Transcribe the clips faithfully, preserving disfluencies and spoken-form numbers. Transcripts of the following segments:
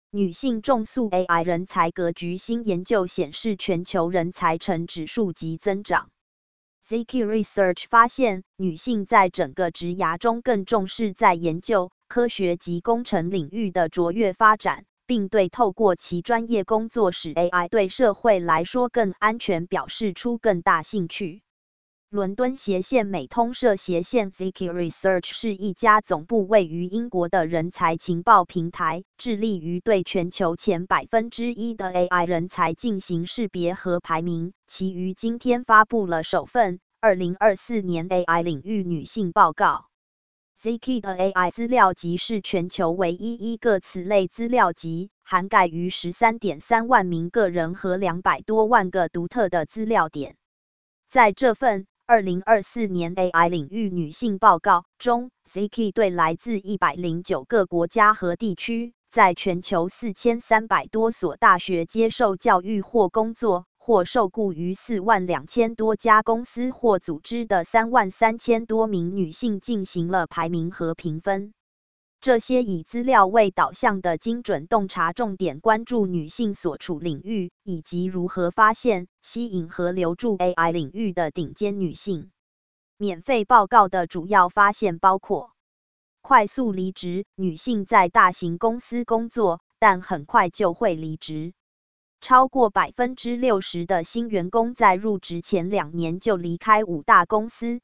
女性重塑 A I 人才格局新研究显示，全球人才呈指数级增长。Ziki Research 发现，女性在整个职涯中更重视在研究、科学及工程领域的卓越发展，并对透过其专业工作使 A I 对社会来说更安全表示出更大兴趣。伦敦斜线美通社斜线 Ziki Research 是一家总部位于英国的人才情报平台，致力于对全球前百分之一的 A I 人才进行识别和排名。其于今天发布了首份二零二四年 A I 领域女性报告。Ziki 的 A I 资料集是全球唯一一个此类资料集，涵盖于 十三点三万名个人和两百多万个独特的资料点。在这份二零二四年 A I 领域女性报告中 ，Ziki 对来自一百零九个国家和地区，在全球四千三百多所大学接受教育或工作，或受雇于四万两千多家公司或组织的三万三千多名女性进行了排名和评分。这些以资料为导向的精准洞察重点关注女性所处领域，以及如何发现、吸引和留住 A I 领域的顶尖女性。免费报告的主要发现包括：快速离职，女性在大型公司工作，但很快就会离职。超过 百分之六十 的新员工在入职前两年就离开五大公司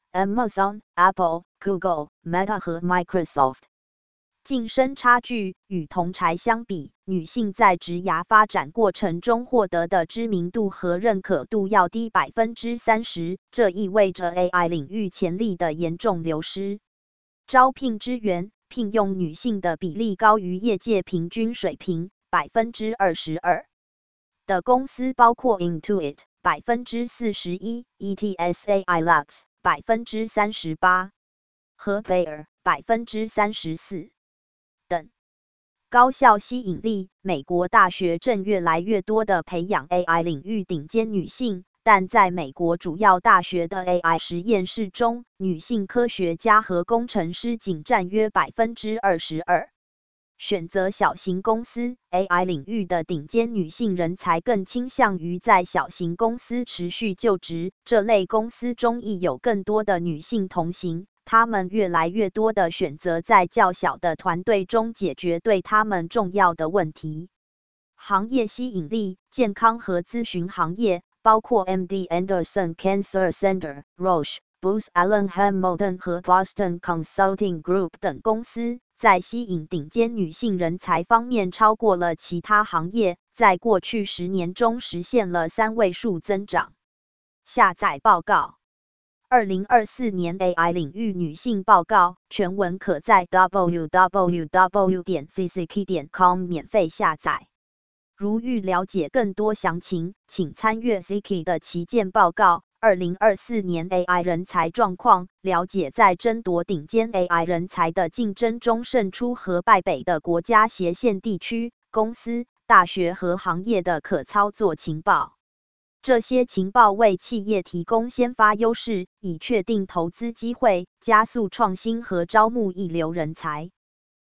Amazon、Apple、Google、Meta 和 Microsoft。晋升差距，与同儕相比，女性在职涯发展过程中获得的知名度和认可度要低 百分之三十， 这意味着 A I 领域潜力的严重流失。招聘资源，聘用女性的比例高于业界平均水平 百分之二十二 的公司包括 Intuit 百分之四十一、E T S A I Labs 百分之三十八 和 Bayer 百分之三十四。等。高校吸引力，美国大学正越来越多地培养 A I 领域顶尖女性，但在美国主要大学的 A I 实验室中，女性科学家和工程师仅占约 百分之二十二。选择小型公司 ，A I 领域的顶尖女性人才更倾向于在小型公司持续就职，这类公司中亦有更多的女性同行。他们越来越多地选择在较小的团队中解决对他们重要的问题。行业吸引力，健康和咨询行业，包括 M D Anderson Cancer Center、Roche、Booz Allen Hamilton 和 Boston Consulting Group 等公司，在吸引顶尖女性人才方面超过了其他行业，在过去十年中实现了三位数增长。下载报告。二零二四年 A I 领域女性报告，全文可在 double-u double-u double-u 点 ziki 点 com 免费下载。如欲了解更多详情，请参阅 Ziki 的旗舰报告二零二四年 A I 人才状况，了解在争夺顶尖 A I 人才的竞争中胜出和败北的国家斜线地区、公司、大学和行业的可操作情报。这些情报为企业提供先发优势，以确定投资机会，加速创新和招募一流人才。